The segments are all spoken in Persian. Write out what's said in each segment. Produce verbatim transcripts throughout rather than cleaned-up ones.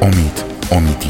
امید امیدی.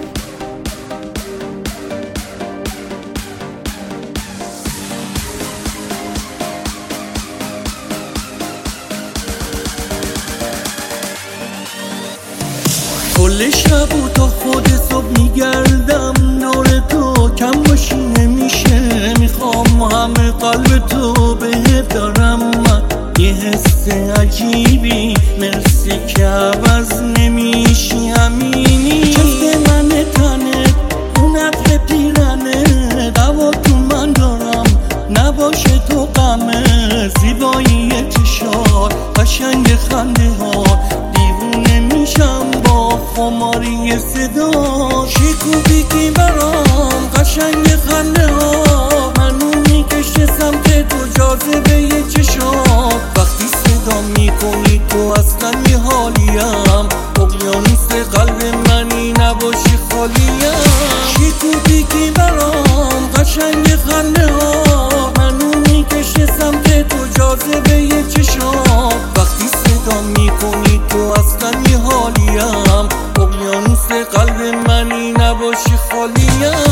کل شب و تا خود صبح میگردم دور تو، کم باشی نمیشه، میخوام همه قلب تو بهت دارم من. یه حس عجیبی مرسی که عوض نمیشی، همینی چفت من تنت اون عطر پیرنه، دوا تو من دارم نباشه تو غمه، زیبایی چشات قشنگ خنده ها، دیوونه میشم با خماری صدا، شکوبی که برام قشنگ خنده ها، منو میکشه سمت تو جاذبه یه چشات، وقتی صدا میکنی تو اصلا یه حالیم، اقیانوس قلب منی نباشی خالیم، شکوبی که برام قشنگ خنده ها، منو میکشه سمت تو جاذبه یه چشات، وقتی صدا میکنی تو اصلا یه حالیم، اقیانوس قلب منی نباشی خالیم.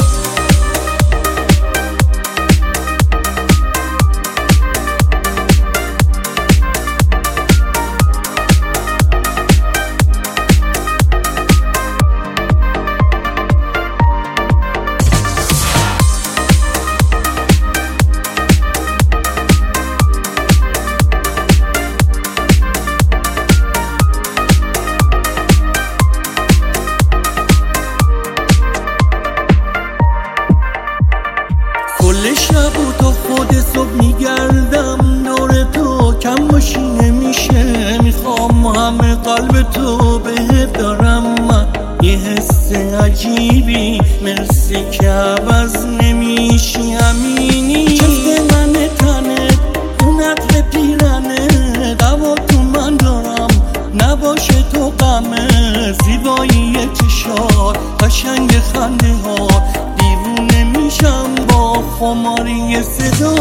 کل شب و تا خود صبح میگردم دور تو، کم باشی نمیشه، میخوام همه قلب تو بهت دارم من. یه حس عجیبی مرسی که عوض نمیشی، همینی چفت من تنت اون عطر پیرنه، دوا تو من دارم نباشه تو غمه، زیبایی چشات قشنگ خنده ها، دیوونه میشم با خماری صدا،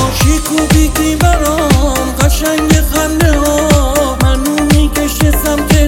شکوبی که برام قشنگ خنده ها، منو میکشه سمت